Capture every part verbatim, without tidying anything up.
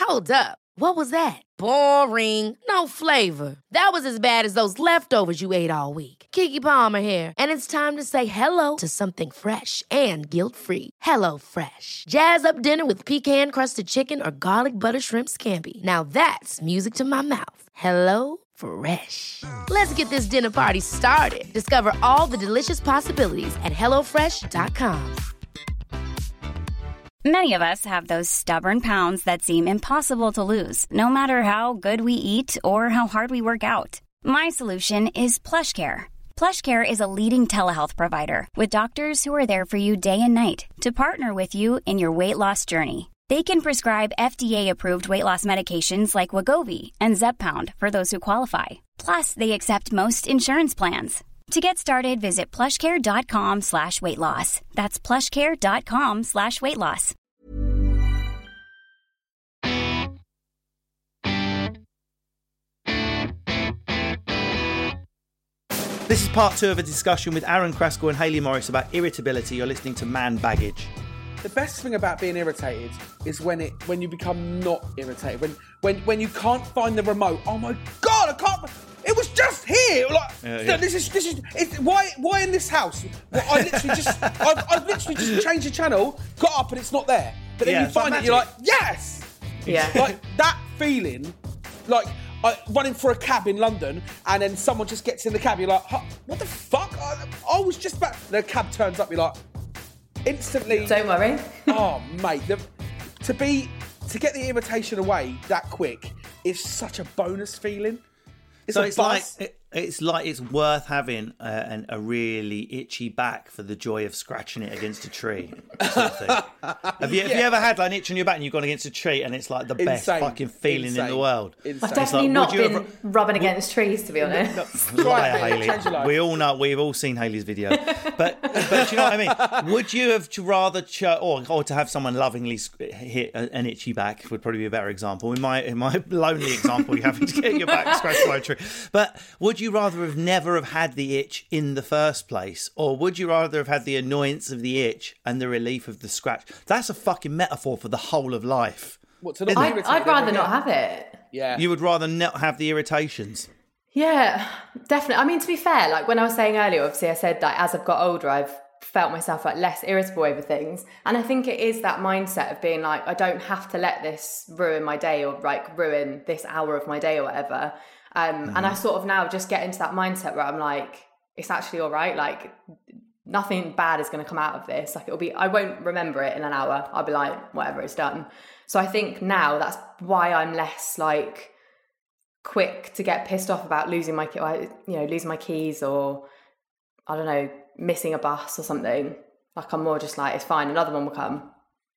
Hold up. What was that? Boring. No flavor. That was as bad as those leftovers you ate all week. Keke Palmer here, and it's time to say hello to something fresh and guilt-free. Hello Fresh. Jazz up dinner with pecan-crusted chicken or garlic butter shrimp scampi. Now that's music to my mouth. Hello Fresh. Let's get this dinner party started. Discover all the delicious possibilities at hello fresh dot com. Many of us have those stubborn pounds that seem impossible to lose, no matter how good we eat or how hard we work out. My solution is PlushCare. PlushCare is a leading telehealth provider with doctors who are there for you day and night to partner with you in your weight loss journey. They can prescribe F D A-approved weight loss medications like Wegovy and Zepbound for those who qualify. Plus, they accept most insurance plans. To get started, visit plushcare.com slash weight loss. That's plushcare.com slash weight loss. This is part two of a discussion with Aaron Kraskell and Hayley Morris about irritability. You're listening to Man Baggage. The best thing about being irritated is when it when you become not irritated. When when when you can't find the remote. Oh my God, I can't. It was just here. Like yeah, yeah. this is this is. It's, why why in this house? Well, I literally just I've, I've literally just changed the channel, got up and it's not there. But then yeah, you find it, you're like yes. Yeah. Like that feeling, like. Uh, running for a cab in London, and then someone just gets in the cab. You're like, huh, "What the fuck?" I, I was just back. The cab turns up. You're like, instantly. Don't worry. Oh, mate, the, to be to get the irritation away that quick is such a bonus feeling. It's so a it's buzz. like it, it's like it's worth having a, an, a really itchy back for the joy of scratching it against a tree. Sort of thing. have you have Yeah. you ever had like an itch on your back and you've gone against a tree and it's like the best Insane. fucking feeling Insane. in the world? Insane. I've It's definitely like, not would you been have- rubbing against trees, to be honest. Try Liar, it, Hayley. change your life. We all know. We've all seen Hayley's video. But but do you know what I mean? Would you have rather ch- or or to have someone lovingly sc- hit a- an itchy back would probably be a better example. In my in my lonely example, you having to get your back scratched by a tree. But would you rather have never have had the itch in the first place, or would you rather have had the annoyance of the itch and the relief of the scratch? That's a fucking metaphor for the whole of life. What, to not I'd, irritated I'd rather ever not again? have it. Yeah. You would rather not have the irritations. Yeah, definitely. I mean, to be fair, like when I was saying earlier, obviously I said that as I've got older, I've felt myself like less irritable over things. And I think it is that mindset of being like, I don't have to let this ruin my day or like ruin this hour of my day or whatever. Um, mm-hmm. And I sort of now just get into that mindset where I'm like, it's actually all right. Like nothing bad is going to come out of this. Like it'll be, I won't remember it in an hour. I'll be like, whatever, it's done. So I think now that's why I'm less like quick to get pissed off about losing my, you know, losing my keys or I don't know, missing a bus or something. Like I'm more just like, it's fine. Another one will come.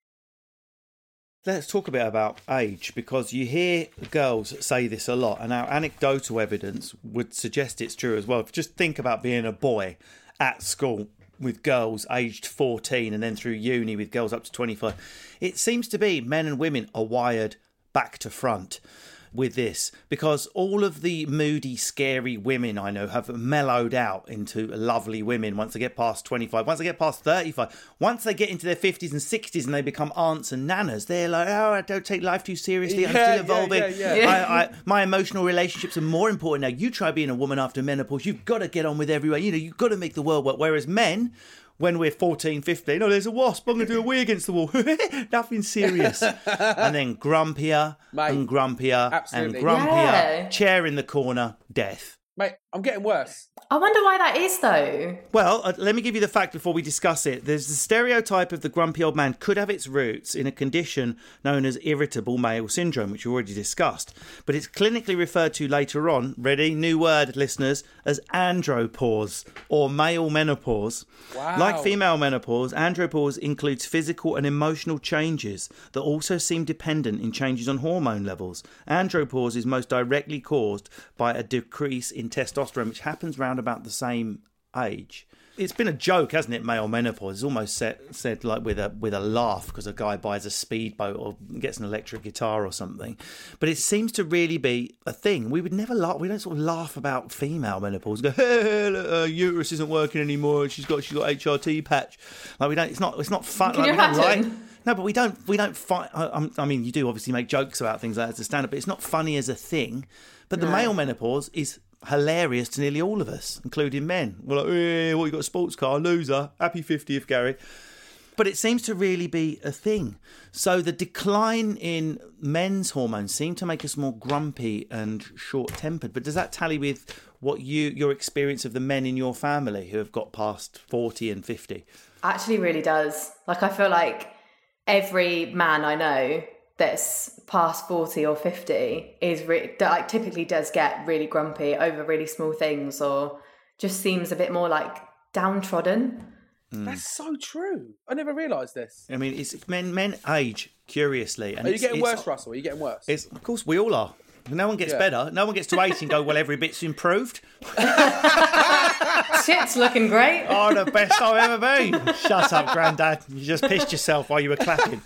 Let's talk a bit about age, because you hear girls say this a lot, and our anecdotal evidence would suggest it's true as well. Just think about being a boy at school with girls aged fourteen and then through uni with girls up to twenty-five. It seems to be men and women are wired back to front with this, because all of the moody, scary women I know have mellowed out into lovely women once they get past twenty-five, once they get past thirty-five, once they get into their fifties and sixties and they become aunts and nanas. They're like, oh, I don't take life too seriously. I'm Yeah, still evolving. yeah, yeah, yeah. I, I, my emotional relationships are more important now. You try being a woman after menopause. You've got to get on with everyone. You know, you've got to make the world work. Whereas men, when we're fourteen, fifteen, oh, there's a wasp, I'm going to do a wee against the wall. Nothing serious. And then grumpier Mate, and grumpier absolutely. and grumpier. Yeah. Chair in the corner, death. Mate, I'm getting worse. I wonder why that is though. Well, uh, let me give you the fact before we discuss it. There's the stereotype of the grumpy old man could have its roots in a condition known as irritable male syndrome, which we already discussed. But it's clinically referred to later on, ready, new word, listeners, as andropause or male menopause. Wow. Like female menopause, andropause includes physical and emotional changes that also seem dependent in changes on hormone levels. Andropause is most directly caused by a decrease in testosterone, which happens round about the same age. It's been a joke, hasn't it, male menopause? It's almost said, said like with a with a laugh because a guy buys a speedboat or gets an electric guitar or something. But it seems to really be a thing. We would never laugh. We don't sort of laugh about female menopause. Go, hey, look, her uterus isn't working anymore. She's got she's got H R T patch. Like we don't. It's not. It's not fun. Can like, you we don't imagine? like. No, but we don't. We don't fight. I, I mean, you do obviously make jokes about things like that as a stand-up, but it's not funny as a thing. But the No. male menopause is hilarious to nearly all of us, including men. We're like, eh, what, you got a sports car, loser, happy fiftieth, Gary. But it seems to really be a thing. So the decline in men's hormones seem to make us more grumpy and short-tempered. But does that tally with what you your experience of the men in your family who have got past forty and fifty? Actually really does. Like, I feel like every man I know that's past forty or fifty is re- that, like, typically does get really grumpy over really small things, or just seems a bit more like downtrodden. Mm. That's so true. I never realised this. I mean, it's men men age curiously. And Are you it's, getting it's, worse, Russell? Are you getting worse? It's, of course, we all are. No one gets Yeah. better. No one gets to eighty and go, well, every bit's improved. Shit's looking great. Oh, the best I've ever been. Shut up, Grandad. You just pissed yourself while you were clapping.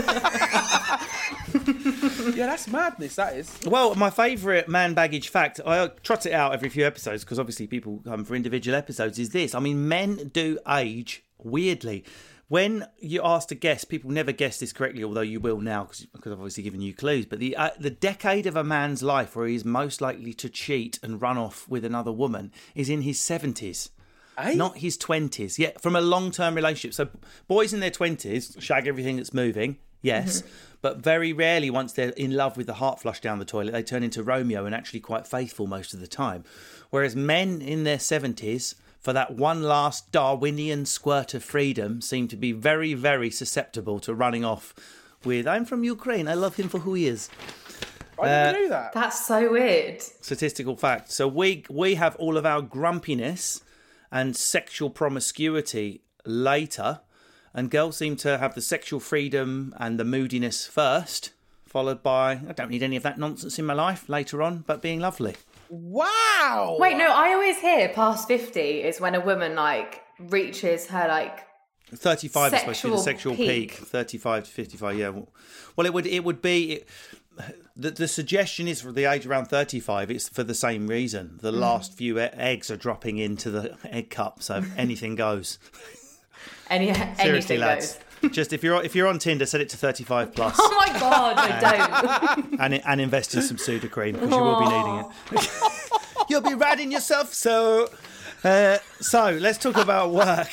Yeah, that's madness, that is. Well, my favourite man baggage fact, I trot it out every few episodes because obviously people come for individual episodes, is this. I mean, men do age weirdly. When you ask to guess, people never guess this correctly, although you will now because I've obviously given you clues. But the uh, the decade of a man's life where he is most likely to cheat and run off with another woman is in his seventies. Eh? Not his twenties. Yeah, from a long-term relationship. So boys in their twenties shag everything that's moving, yes. Mm-hmm. But very rarely, once they're in love with the heart flush down the toilet, they turn into Romeo and actually quite faithful most of the time. Whereas men in their seventies, for that one last Darwinian squirt of freedom, seem to be very, very susceptible to running off with, I'm from Ukraine, I love him for who he is. I never knew that. That's so weird. Statistical fact. So we we have all of our grumpiness and sexual promiscuity later, and girls seem to have the sexual freedom and the moodiness first, followed by, I don't need any of that nonsense in my life later on, but being lovely. Wow. Wait, no, I always hear past fifty is when a woman, like, reaches her, like, thirty-five is supposed to be the Sexual sexual peak. peak. thirty-five to fifty-five, yeah. Well, it would it would be... It, the, the suggestion is for the age around thirty-five, it's for the same reason. The last few e- eggs are dropping into the egg cup, so anything goes. any, Seriously, anything lads. goes. Just if you're if you're on Tinder, set it to thirty-five plus. Oh my God, I don't. and and invest in some Sudocrem because you will be needing it. You'll be ratting yourself. So, uh, so let's talk about work.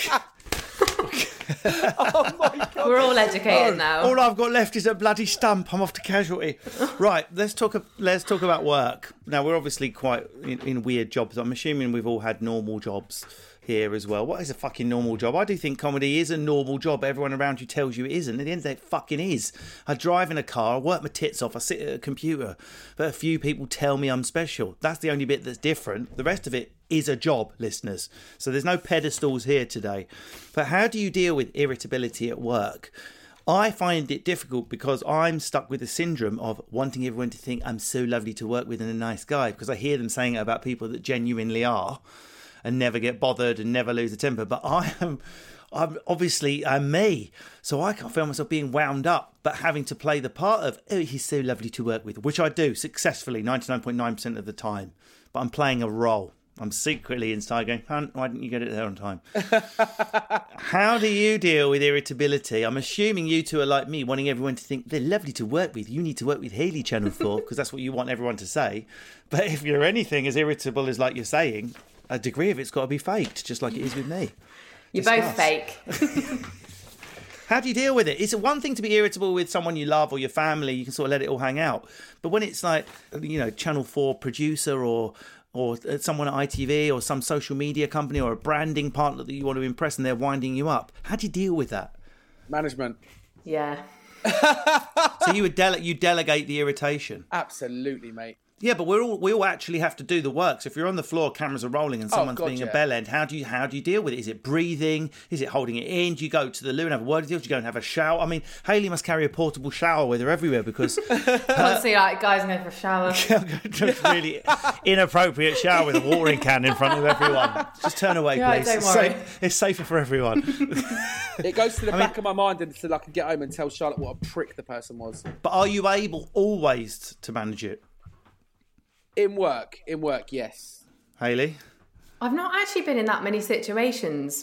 Oh my God. We're all educated now. All I've got left is a bloody stump. I'm off to casualty. Right, let's talk. Let's talk about work. Now we're obviously quite in, in weird jobs. I'm assuming we've all had normal jobs here as well. What is a fucking normal job? I do think comedy is a normal job. Everyone around you tells you it isn't. At the end of the day, it fucking is. I drive in a car, I work my tits off, I sit at a computer, but a few people tell me I'm special. That's the only bit that's different. The rest of it is a job, listeners. So there's no pedestals here today. But how do you deal with irritability at work? I find it difficult because I'm stuck with the syndrome of wanting everyone to think I'm so lovely to work with and a nice guy, because I hear them saying it about people that genuinely are and never get bothered and never lose a temper. But I am, I'm obviously I'm me, so I can't feel myself being wound up, but having to play the part of, oh, he's so lovely to work with, which I do successfully ninety-nine point nine percent of the time. But I'm playing a role. I'm secretly inside going, Hun, why didn't you get it there on time? How do you deal with irritability? I'm assuming you two are like me, wanting everyone to think they're lovely to work with. You need to work with Hayley Channel four, because that's what you want everyone to say. But if you're anything as irritable as like you're saying, a degree of it's got to be faked, just like it is with me. You're Discuss. both fake. How do you deal with it? It's one thing to be irritable with someone you love or your family. You can sort of let it all hang out. But when it's like, you know, Channel four producer or or someone at I T V or some social media company or a branding partner that you want to impress and they're winding you up, how do you deal with that? Management. Yeah. So you would dele- you delegate the irritation? Absolutely, mate. Yeah, but we're all we all actually have to do the work. So if you're on the floor, cameras are rolling, and someone's God, being yeah. a bell end, how do you how do you deal with it? Is it breathing? Is it holding it in? Do you go to the loo and have a word with you? Do you go and have a shower? I mean, Hayley must carry a portable shower with her everywhere because Constantly like, guys, I'm going for a shower. just really inappropriate shower with a watering can in front of everyone. Just turn away, Yeah, please. don't It's, worry. safe, it's safer for everyone. It goes to the I back mean- of my mind until I can get home and tell Charlotte what a prick the person was. But are you able always to manage it, In work, in work, yes. Hayley? I've not actually been in that many situations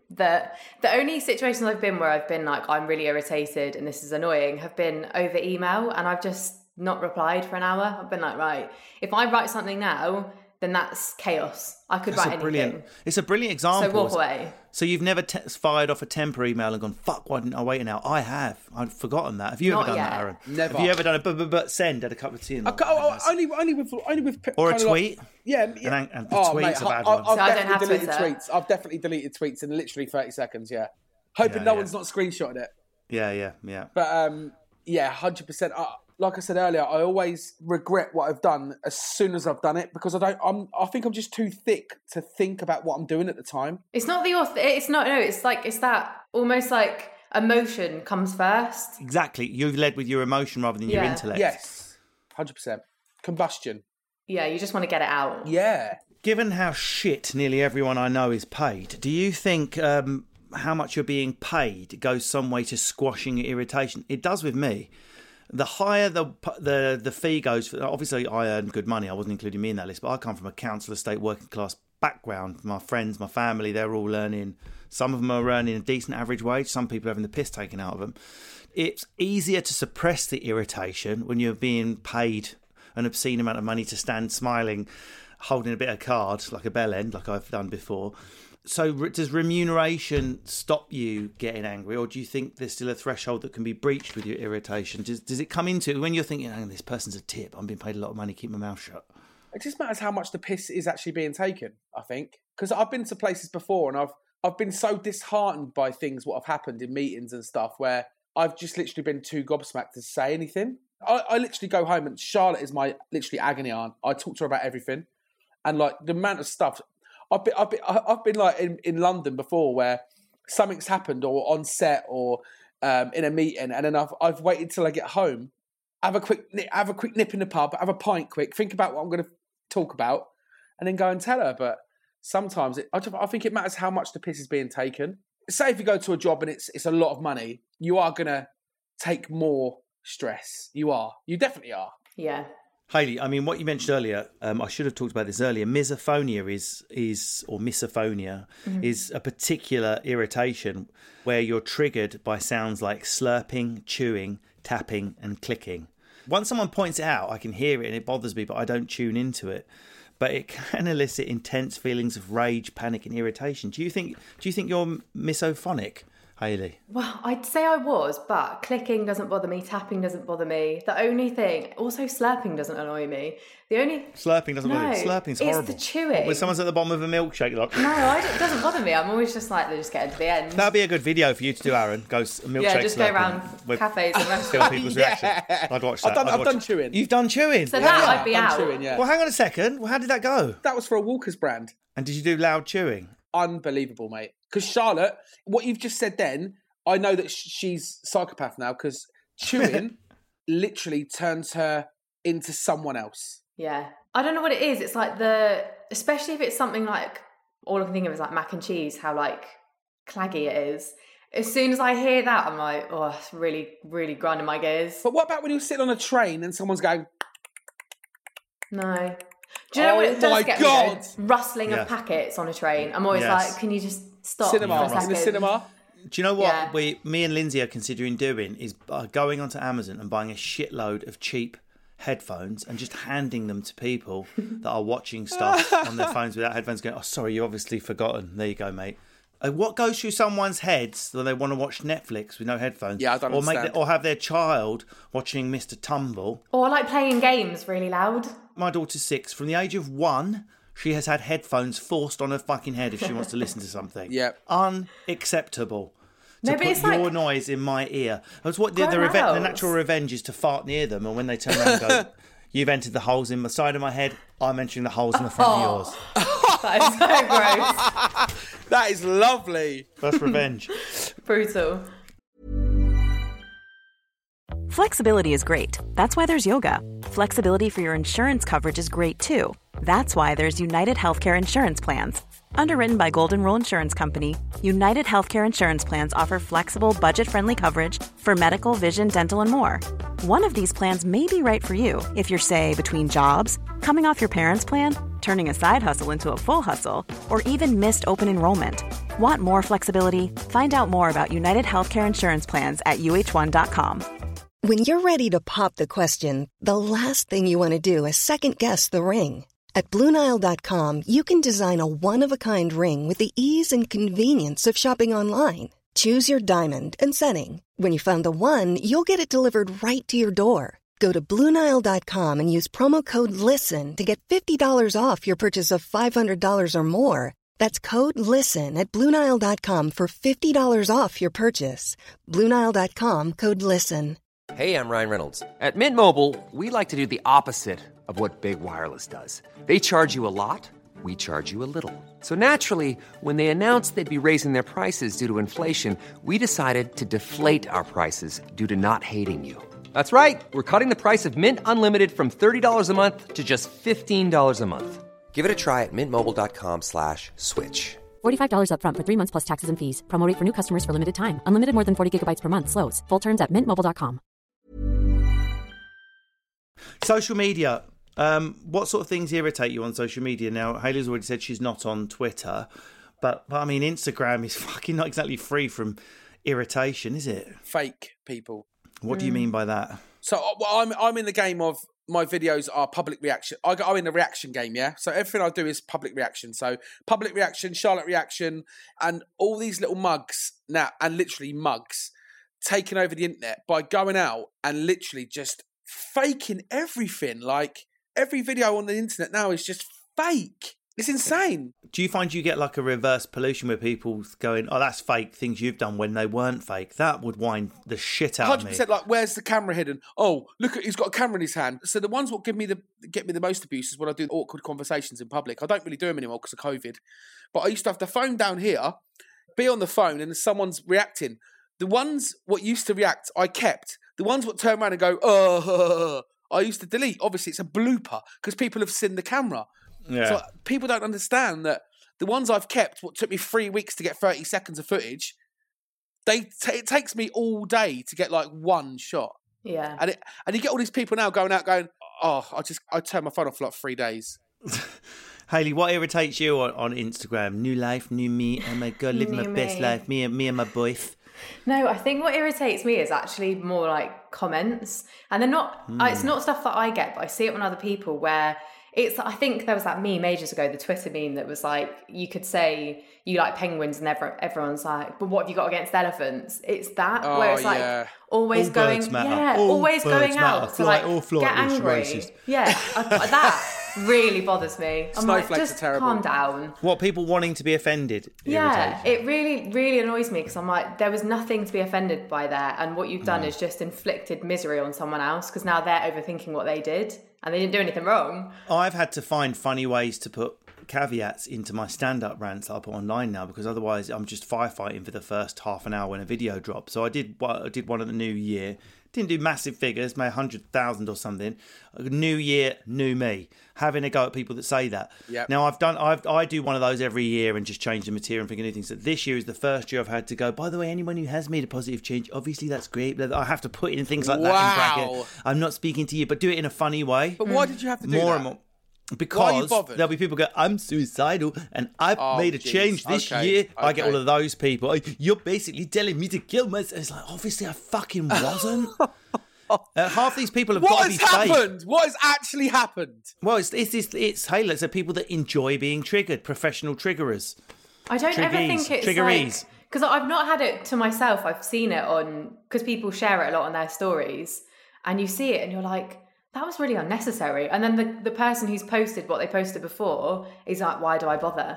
that the only situations I've been where I've been like, I'm really irritated and this is annoying, have been over email, and I've just not replied for an hour. I've been like, right, if I write something now, then that's chaos. I could That's write a brilliant, anything. It's a brilliant example. So walk away. So you've never te- fired off a temper email and gone, fuck, why didn't I wait an hour? I have. I've forgotten that. Have you Not ever done yet. that, Aaron? Never. Have you ever done a but, but, but send at a cup of tea? And I, oh, oh, only, only with, only with, or a kind of tweet? Like, yeah, yeah. And, and the oh, tweet's mate, a bad I, one. I've So I don't definitely have deleted Twitter. tweets. I've definitely deleted tweets in literally thirty seconds. Yeah, hoping Yeah, no yeah. one's not screenshotted it. Yeah, yeah, yeah. But um, yeah, one hundred percent. Like I said earlier, I always regret what I've done as soon as I've done it because I don't. I'm. I think I'm just too thick to think about what I'm doing at the time. It's not the author. It's not. No. It's like it's that almost like emotion comes first. Exactly. You've led with your emotion rather than your Yeah. intellect. Yes, one hundred percent. Combustion. Yeah, you just want to get it out. Yeah. Given how shit nearly everyone I know is paid, do you think um, how much you're being paid goes some way to squashing your irritation? It does with me. The higher the the the fee goes, for, obviously I earn good money. I wasn't including me in that list, but I come from a council estate working class background. My friends, my family, they're all earning. Some of them are earning a decent average wage. Some people are having the piss taken out of them. It's easier to suppress the irritation when you're being paid an obscene amount of money to stand smiling, holding a bit of card like a bell end, like I've done before. So does remuneration stop you getting angry, or do you think there's still a threshold that can be breached with your irritation? Does, does it come into when you're thinking, oh, this person's a tip, I'm being paid a lot of money, keep my mouth shut? It just matters how much the piss is actually being taken, I think. Because I've been to places before and I've I've been so disheartened by things what have happened in meetings and stuff where I've just literally been too gobsmacked to say anything. I, I literally go home and Charlotte is my literally agony aunt. I talk to her about everything. And like the amount of stuff... I've been, I've been, I've been like in, in London before where something's happened or on set or um, in a meeting, and then I've I've waited till I get home, have a quick have a quick nip in the pub, have a pint quick, think about what I'm going to talk about, and then go and tell her. But sometimes it, I, just, I think it matters how much the piss is being taken. Say if you go to a job and it's it's a lot of money, you are going to take more stress. You are. You definitely are. Yeah. Hayley, I mean, what you mentioned earlier, um, I should have talked about this earlier. Misophonia is, is or misophonia mm-hmm. is a particular irritation where you're triggered by sounds like slurping, chewing, tapping and clicking. Once someone points it out, I can hear it and it bothers me, but I don't tune into it. But it can elicit intense feelings of rage, panic and irritation. Do you think, do you think you're misophonic, Hayley? Well, I'd say I was, but clicking doesn't bother me, tapping doesn't bother me. The only thing, also slurping doesn't annoy me. The only... Slurping doesn't no, bother you? Slurping's it's horrible. the chewing. When someone's at the bottom of a milkshake, like... No, I don't, it doesn't bother me. I'm always just like, they're just getting to the end. That'd be a good video for you to do, Aaron. Go s- milkshake Yeah, just go slurping around with- cafes and feel restaurants. people's Yeah. reaction. I'd watch that. I've done, I'd I've watch done it. chewing. You've done chewing? So Yeah. that Yeah, I'd be I've out. done chewing, yeah. Well, hang on a second. Well, how did that go? That was for a Walker's brand. And did you do loud chewing? Unbelievable, mate. Because Charlotte, what you've just said then, I know that sh- she's psychopath now because chewing literally turns her into someone else. Yeah. I don't know what it is. It's like the, especially if it's something like, all I can think of is like mac and cheese, how like claggy it is. As soon as I hear that, I'm like, oh, it's really, really grinding my gears. But what about when you're sitting on a train and someone's going... No. Do you know Oh what it does my get God. me though? Rustling Yeah. of packets on a train. I'm always Yes. like, can you just stop cinema, for a in the second? cinema. Do you know what Yeah. we, me and Lindsay are considering doing is uh, going onto Amazon and buying a shitload of cheap headphones and just handing them to people that are watching stuff on their phones without headphones going, oh, sorry, you obviously forgotten. There you go, mate. Uh, what goes through someone's heads when they want to watch Netflix with no headphones? Yeah, I don't or make understand. the, or have their child watching Mister Tumble. Or like playing games really loud. My daughter's six. From the age of one, she has had headphones forced on her fucking head if she wants to listen to something. Yep. Unacceptable. To No, but put it's your like- noise in my ear. That's what the, the, Grown reve- the adults. natural revenge is to fart near them, and when they turn around and go, you've entered the holes in the side of my head, I'm entering the holes in the front Oh. of yours. That is so gross. That is lovely. That's revenge. Brutal. Flexibility is great. That's why there's yoga. Flexibility for your insurance coverage is great too. That's why there's United Healthcare Insurance Plans. Underwritten by Golden Rule Insurance Company, United Healthcare Insurance Plans offer flexible, budget-friendly coverage for medical, vision, dental, and more. One of these plans may be right for you if you're, say, between jobs, coming off your parents' plan, turning a side hustle into a full hustle, or even missed open enrollment. Want more flexibility? Find out more about United Healthcare Insurance Plans at U H one dot com. When you're ready to pop the question, the last thing you want to do is second-guess the ring. At Blue Nile dot com, you can design a one-of-a-kind ring with the ease and convenience of shopping online. Choose your diamond and setting. When you find the one, you'll get it delivered right to your door. Go to Blue Nile dot com and use promo code LISTEN to get fifty dollars off your purchase of five hundred dollars or more. That's code LISTEN at Blue Nile dot com for fifty dollars off your purchase. Blue Nile dot com, code LISTEN. Hey, I'm Ryan Reynolds. At Mint Mobile, we like to do the opposite of what Big Wireless does. They charge you a lot, we charge you a little. So naturally, when they announced they'd be raising their prices due to inflation, we decided to deflate our prices due to not hating you. That's right. We're cutting the price of Mint Unlimited from thirty dollars a month to just fifteen dollars a month. Give it a try at mintmobile.com slash switch. forty-five dollars up front for three months plus taxes and fees. Promo rate for new customers for limited time. Unlimited more than forty gigabytes per month. Slows full terms at mint mobile dot com. Social media. Um, what sort of things irritate you on social media? Now, Hayley's already said she's not on Twitter, but, but I mean, Instagram is fucking not exactly free from irritation, is it? Fake people. What mm. do you mean by that? So well, I'm I'm in the game of my videos are public reaction. I go I'm in the reaction game, yeah. So everything I do is public reaction. So public reaction, Charlotte reaction, and all these little mugs now, and literally mugs, taking over the internet by going out and literally just faking everything. Like every video on the internet now is just fake. It's insane. Do you find you get like a reverse pollution where people going, oh, that's fake, things you've done when they weren't fake? That would wind the shit out one hundred percent of me. Like, where's the camera hidden? Oh, look, at he's got a camera in his hand. So the ones what give me the get me the most abuse is when I do awkward conversations in public. I don't really do them anymore because of COVID. But I used to have the phone down here, be on the phone, and someone's reacting. The ones what used to react, I kept. The ones what turn around and go, oh, I used to delete. Obviously, it's a blooper because people have seen the camera. Yeah. So people don't understand that the ones I've kept, what took me three weeks to get thirty seconds of footage, they t- it takes me all day to get like one shot. Yeah. And it, and you get all these people now going out going, oh, I just I turn my phone off for like three days. Hayley, what irritates you on, on Instagram? New life, new me. Oh my God, living my me. best life. Me and me and my boys. No, I think what irritates me is actually more like comments, and they're not. Mm. It's not stuff that I get, but I see it on other people where. It's. I think there was that meme ages ago, the Twitter meme that was like, you could say you like penguins and everyone, everyone's like, but what have you got against elephants? It's that oh, where it's like yeah. always all going, yeah, all always going matter. out to Fly, like get angry. Racist. Yeah, I, that really bothers me. I'm Snowflakes like, just are terrible. Calm down. What, people wanting to be offended? Yeah, it really, really annoys me because I'm like, there was nothing to be offended by there, and what you've done no. is just inflicted misery on someone else because now they're overthinking what they did. And they didn't do anything wrong. I've had to find funny ways to put caveats into my stand-up rants that I put online now because otherwise I'm just firefighting for the first half an hour when a video drops. So I did I did one at the New Year. Didn't do massive figures, made one hundred thousand or something. New Year, new me. Having a go at people that say that. Yep. Now, I've done, I've, I do one of those every year and just change the material and think of new things. So this year is the first year I've had to go, by the way, anyone who has made a positive change, obviously that's great. But I have to put in things like wow. that in bracket. I'm not speaking to you, but do it in a funny way. But why did you have to do more that? And more. Because there'll be people go, I'm suicidal and I've oh, made a geez. change this okay. year. Okay. I get all of those people. You're basically telling me to kill myself. It's like, obviously I fucking wasn't. Uh, half these people have what got to be fake. What has happened? What has actually happened? Well, it's it's it's, it's Halo. It's people that enjoy being triggered, professional triggerers. I don't Triggies. ever think it's Triggeries. like because I've not had it to myself. I've seen it on because people share it a lot on their stories, and you see it, and you're like, that was really unnecessary. And then the the person who's posted what they posted before is like, why do I bother?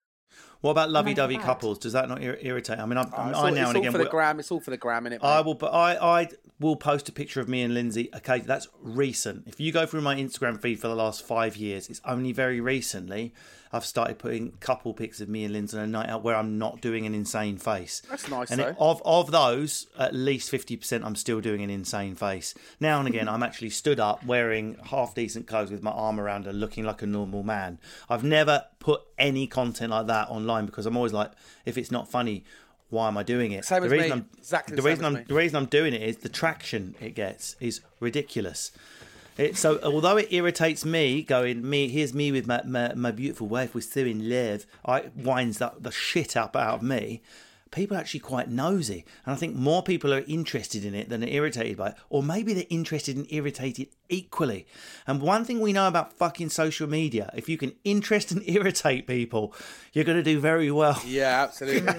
What about lovey-dovey couples? Does that not ir- irritate? I mean, I'm, oh, I all, now it's and all again. for the gram. It's all for the gram, innit? I will, but I, I will post a picture of me and Lindsay. Okay, that's recent. If you go through my Instagram feed for the last five years, it's only very recently I've started putting couple pics of me and Lindsay on a night out where I'm not doing an insane face. That's nice, and though. It, of of those, at least fifty percent I'm still doing an insane face. Now and again, I'm actually stood up wearing half decent clothes with my arm around her, looking like a normal man. I've never put any content like that online because I'm always like, if it's not funny, why am I doing it? Same the as reason me. I'm, Exactly the the reason same I'm as me. the reason I'm doing it is the traction it gets is ridiculous. It, so although it irritates me, going, me here's me with my, my, my beautiful wife, we're still in love, I winds the, the shit up out of me. People are actually quite nosy. And I think more people are interested in it than are irritated by it. Or maybe they're interested and irritated equally. And one thing we know about fucking social media, if you can interest and irritate people, you're going to do very well. Yeah, absolutely.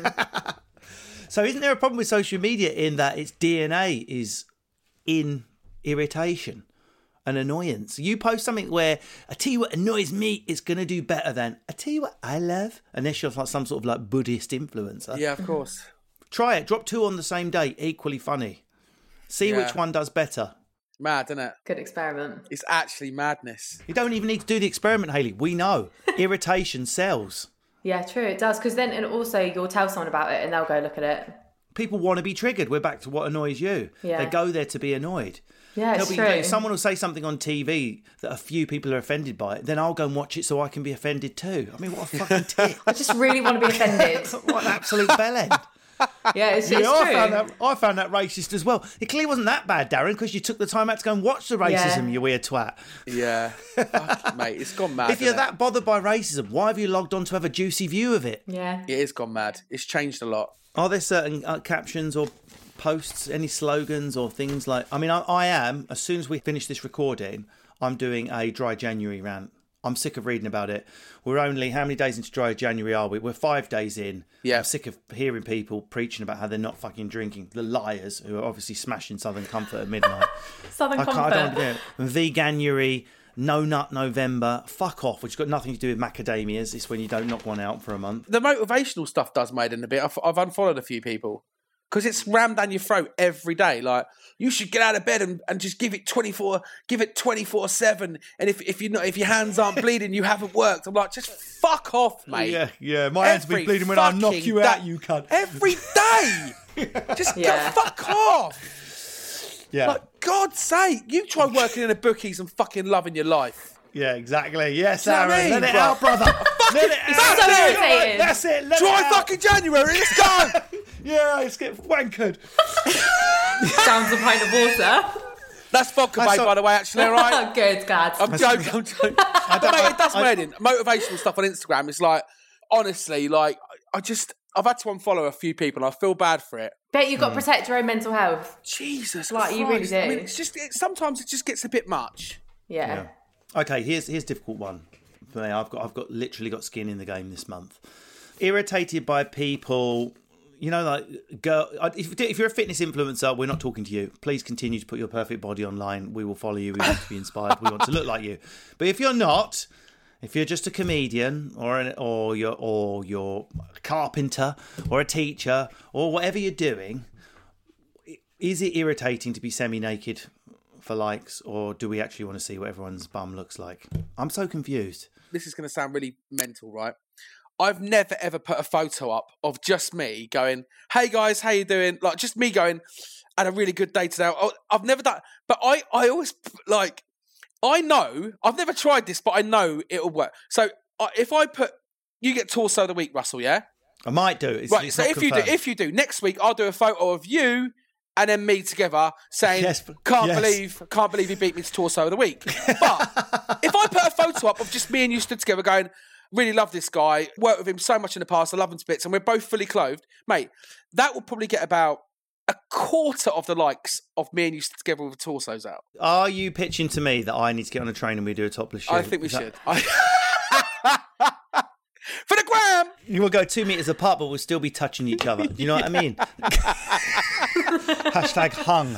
So isn't there a problem with social media in that its D N A is in irritation and annoyance? You post something where, I tell you what annoys me, it's going to do better than, I tell you what I love. Unless you're like some sort of like Buddhist influencer. Yeah, of course. Try it. Drop two on the same day. Equally funny. See Yeah. which one does better. Mad, isn't it? Good experiment. It's actually madness. You don't even need to do the experiment, Hayley. We know. Irritation sells. Yeah, true, it does. Because then, and also you'll tell someone about it and they'll go look at it. People want to be triggered. We're back to what annoys you. Yeah. They go there to be annoyed. Yeah, it's Be, true. someone will say something on T V that a few people are offended by it, then I'll go and watch it so I can be offended too. I mean, what a fucking tit. I just really want to be offended. What an absolute bellend. Yeah, it's, Yeah, it's I true. found, that, I found that racist as well. It clearly wasn't that bad, Darren, because you took the time out to go and watch the racism, Yeah. you weird twat. Yeah. Fuck it, mate, it's gone mad. If you're isn't it? that bothered by racism, why have you logged on to have a juicy view of it? Yeah. It is gone mad. It's changed a lot. Are there certain uh, captions or posts, any slogans or things like... I mean, I, I am, as soon as we finish this recording, I'm doing a Dry January rant. I'm sick of reading about it. We're only, how many days into Dry January are we? We're five days in. Yeah. I'm sick of hearing people preaching about how they're not fucking drinking. The liars who are obviously smashing Southern Comfort at midnight. Southern I can't, Comfort. I don't want to do it. Veganuary, No Nut November, fuck off, which has got nothing to do with macadamias. It's when you don't knock one out for a month. The motivational stuff does made in a bit. I've, I've unfollowed a few people because it's rammed down your throat every day. Like, you should get out of bed and, and just give it twenty-four, give it twenty-four seven. And if if you not if your hands aren't bleeding, you haven't worked. I'm like, just fuck off, mate. Yeah, yeah. My hands will be Every bleeding when I knock fucking you out, da- you cunt. Every day. Just Yeah. go fuck off. Yeah. Like, God's sake, you try working in a bookies and fucking loving your life. Yeah, exactly. Yes, Do you know what I Aaron. mean, Let it bro? out, brother. Let it out. so That's it. irritated. That's it. Let Try it out. fucking January, let's go. Yeah, let's get wankered. Downs a pint of water. That's vodka, That's mate, so- by the way, actually, all right? Good, glad. I'm joking, I'm joking. But mate, it does I- made in motivational stuff on Instagram. It's like, honestly, like, I just, I've had to unfollow a few people and I feel bad for it. Bet you've got to protect your own mental health. Jesus Like, you really Christ. do. I mean, it's just, it, sometimes it just gets a bit much. Yeah. Okay, here's here's a difficult one for me. I've got I've got literally got skin in the game this month. Irritated by people, you know, like girl. If, if you're a fitness influencer, we're not talking to you. Please continue to put your perfect body online. We will follow you. We want to be inspired. We want to look like you. But if you're not, if you're just a comedian or an, or you're or you're a carpenter or a teacher or whatever you're doing, is it irritating to be semi-naked for likes, or do we actually want to see what everyone's bum looks like? I'm so confused. This is going to sound really mental, right? I've never ever put a photo up of just me going, "Hey guys, how you doing?" Like just me going, "Had a really good day today." Oh, I've never done, but I, I always like, I know I've never tried this, but I know it'll work. So uh, if I put, you get torso of the week, Russell, yeah, I might do. It's, right. it's So not if you do, confirmed. if you do next week, I'll do a photo of you and then me together saying, Yes, "Can't yes. believe, can't believe you beat me to torso of the week." But if I put a photo up of just me and you stood together going, "Really love this guy, worked with him so much in the past, I love him to bits," and we're both fully clothed, mate, that will probably get about a quarter of the likes of me and you stood together with the torsos out. Are you pitching to me that I need to get on a train and we do a topless shoot? I think we Is that- should. I... For the gram! You will go two meters apart, but we'll still be touching each other. Do you know what I mean? Hashtag hung.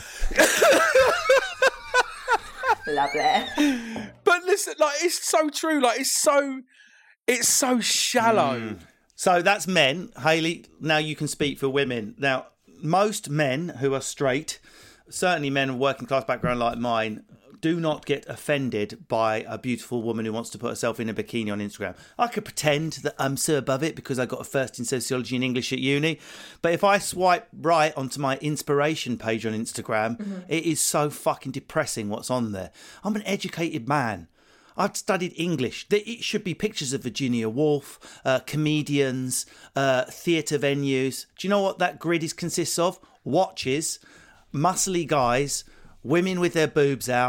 Lovely. But listen, like, it's so true. Like, it's so, it's so shallow. Mm. So that's men. Hayley, now you can speak for women. Now, most men who are straight, certainly men of working class background like mine, do not get offended by a beautiful woman who wants to put herself in a bikini on Instagram. I could pretend that I'm so above it because I got a first in sociology and English at uni. But if I swipe right onto my inspiration page on Instagram, mm-hmm. it is so fucking depressing what's on there. I'm an educated man. I've studied English. It should be pictures of Virginia Woolf, uh, comedians, uh, theatre venues. Do you know what that grid is consists of? Watches, muscly guys, women with their boobs out,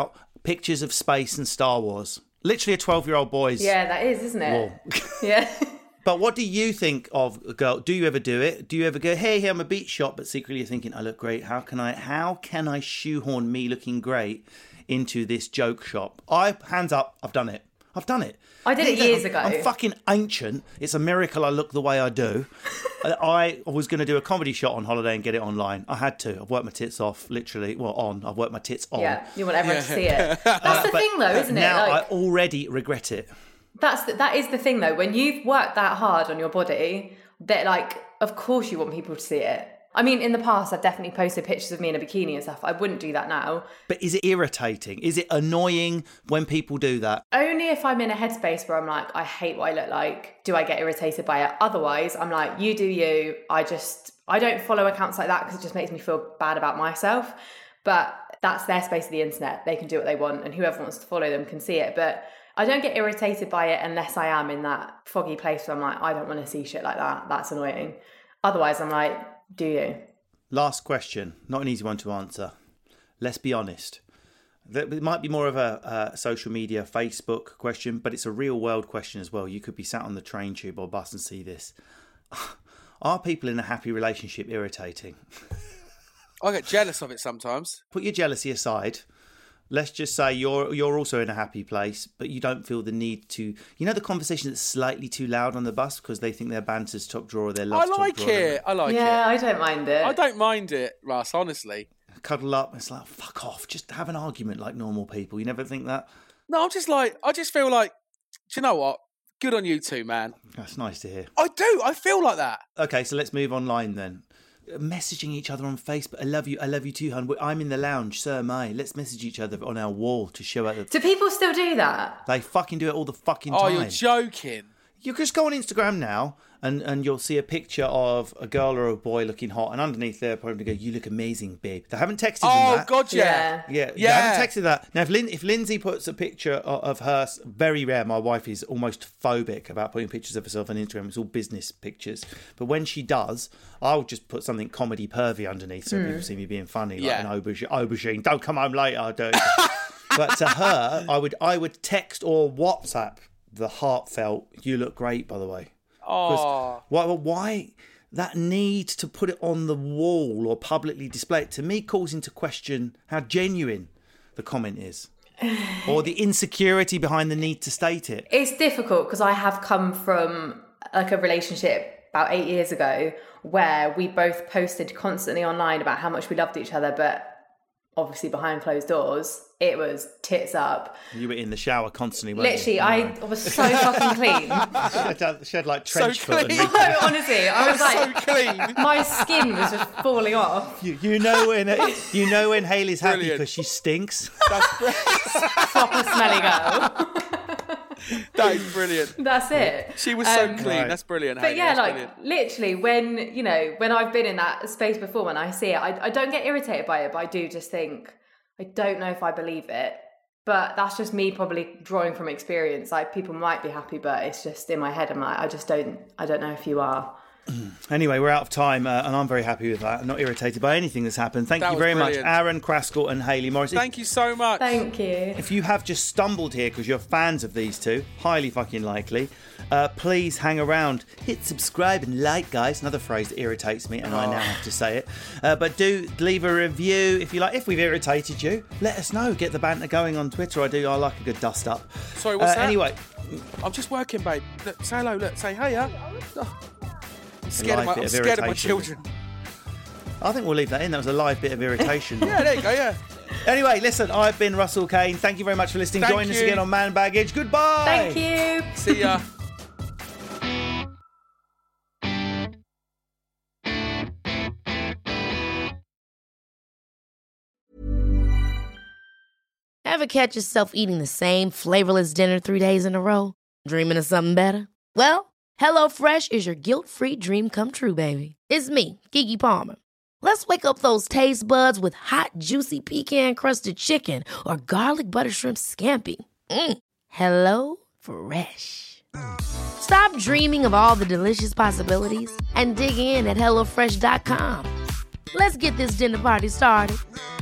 pictures of space and Star Wars. Literally a twelve-year-old boy's Yeah, that is, isn't it? wall. Yeah. But what do you think of a girl? Do you ever do it? Do you ever go, hey, hey, I'm a beach shop, but secretly you're thinking, I look great. How can I how can I shoehorn me looking great into this joke shop? I, hands up, I've done it. I've done it. I did it I'm, years ago. I'm fucking ancient. It's a miracle I look the way I do. I was going to do a comedy shot on holiday and get it online. I had to. I've worked my tits off, literally. Well, on. I've worked my tits on. Yeah, you want everyone Yeah. to see it. That's the But thing, though, isn't it? Now Like, I already regret it. that's the, that is the thing, though. When you've worked that hard on your body, that like, of course you want people to see it. I mean, in the past, I've definitely posted pictures of me in a bikini and stuff. I wouldn't do that now. But is it irritating? Is it annoying when people do that? Only if I'm in a headspace where I'm like, I hate what I look like, do I get irritated by it. Otherwise, I'm like, you do you. I just, I don't follow accounts like that because it just makes me feel bad about myself. But that's their space of the internet. They can do what they want and whoever wants to follow them can see it. But I don't get irritated by it unless I am in that foggy place where I'm like, I don't want to see shit like that. That's annoying. Otherwise, I'm like, do you? Last question. Not an easy one to answer. Let's be honest. It might be more of a, a social media, Facebook question, but it's a real world question as well. You could be sat on the train tube or bus and see this. Are people in a happy relationship irritating? I get jealous of it sometimes. Put your jealousy aside. Let's just say you're you're also in a happy place, but you don't feel the need to... You know the conversation that's slightly too loud on the bus because they think their banter's top drawer or their love's I top like drawer? it. I like yeah, it. I don't mind it. I don't mind it, Russ, honestly. Cuddle up. It's like, fuck off. Just have an argument like normal people. You never think that? No, I'm just like, I just feel like, do you know what? Good on you two, man. That's nice to hear. I do. I feel like that. Okay, so let's move online then. Messaging each other on Facebook. I love you. I love you too, hon. I'm in the lounge. So am I. Let's message each other on our wall to show out. The... Do people still do that? They fucking do it all the fucking Oh, time. you're joking. You just go on Instagram now and, and you'll see a picture of a girl or a boy looking hot, and underneath there probably go, you look amazing, babe. They haven't texted Oh, them that. God, yeah. Yeah, Yeah. They haven't texted that. Now, if, Lin- if Lindsay puts a picture of, of her, very rare, my wife is almost phobic about putting pictures of herself on Instagram. It's all business pictures. But when she does, I'll just put something comedy pervy underneath so people see me being funny, like Yeah. an aubergine. aubergine. Don't come home later, dude. But to her, I would I would text or WhatsApp the heartfelt, you look great, by the way. Oh. Why, why that need to put it on the wall or publicly display it, to me, calls into question how genuine the comment is. Or the insecurity behind the need to state it. It's difficult because I have come from like a relationship about eight years ago where we both posted constantly online about how much we loved each other, but obviously behind closed doors, it was tits up. You were in the shower constantly, weren't Literally, you? I was so fucking clean. She had, she had like trench So foot. clean. And No, honestly, I was So like, clean. my skin was just falling off. you, you know when you know when Hayley's happy Brilliant. because she stinks. That's brilliant. Proper smelly girl. That is brilliant. That's it. She was so Um, clean. Right. That's brilliant. But Hayley. yeah, That's like brilliant. literally when, you know, when I've been in that space before, when I see it, I, I don't get irritated by it, but I do just think, I don't know if I believe it. But that's just me probably drawing from experience. Like people might be happy, but it's just in my head. I'm like, I just don't, I don't know if you are. Anyway, we're out of time, uh, and I'm very happy with that. I'm not irritated by anything that's happened. Thank That you was very brilliant. much, Aaron Craskell and Hayley Morris. Thank you so much. Thank you. If you have just stumbled here because you're fans of these two, highly fucking likely, uh, please hang around. Hit subscribe and like, guys. Another phrase that irritates me, and I now have to say it. Uh, but do leave a review if you like. If we've irritated you, let us know. Get the banter going on Twitter. I do. I like a good dust up. Sorry, what's Uh, that? Anyway, I'm just working, babe. Look, say hello. Look, say hey, yeah. Oh. I'm scared, of live my, bit I'm of scared of my irritation. children. I think we'll leave that in. That was a live bit of irritation. Yeah, there you go, yeah. Anyway, listen, I've been Russell Kane. Thank you very much for listening. Thank Join us you. again on Man Baggage. Goodbye. Thank you. See ya. Ever catch yourself eating the same flavorless dinner three days in a row? Dreaming of something better? Well, HelloFresh is your guilt-free dream come true, baby. It's me, Keke Palmer. Let's wake up those taste buds with hot, juicy pecan-crusted chicken or garlic butter shrimp scampi. Mm. Hello Fresh. Stop dreaming of all the delicious possibilities and dig in at hello fresh dot com. Let's get this dinner party started.